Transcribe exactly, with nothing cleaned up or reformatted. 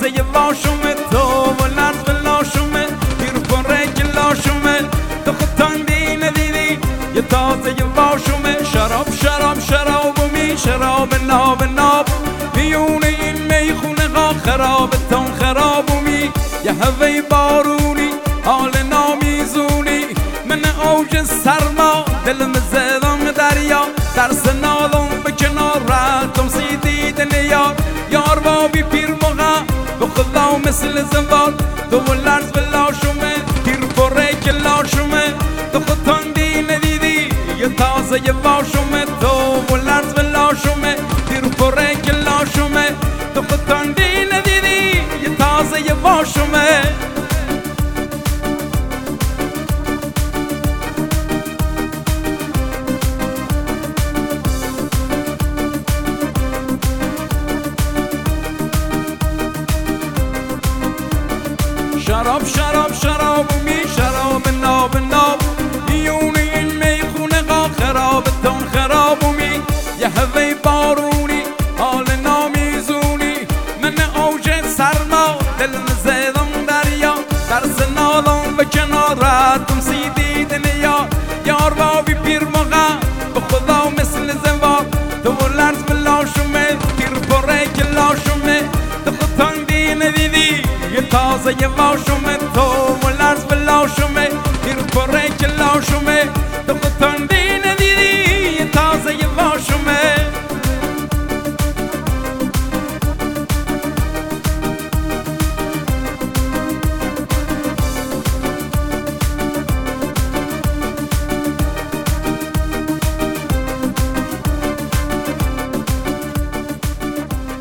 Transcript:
تازه واشومه تو و لرز به لاشومه پیر پره گلاشومه تو خود تنگی ندیدی یه تازه واشومه شراب شراب شراب و می شراب ناب ناب میونه این میخونه ها خراب تون خراب و می یه هوی بارونی حال نامیزونی من اوج سرما دلم زدم دریا در سنالم به کنار رفتم سی دیدن یار یار بابی پیر مغا به خدا مثل زنبال تو و لرز به لاشومه پیر پره که لاشومه تو خود تندی ندیدی یه تازه یه واشومه تو و لرز به لاشومه پیر پره که لاشومه تو خود تندی ندیدی یه تازه یه واشومه شراب شراب شراب و می شراب ناب ناب میونه این میخونه ها خراب تون خراب و می یه هوی بارونی حال نامیزونی من اوج سرما دلم زدم دریا در سنالم و کنارتم سی دیدن یار یار بابی پیر مغا به خدا مثل زنوار تو و لرز به لاشومه پیر پره که لاشومه تو خود تنگی ندیدی یه تازه یه واشومه تو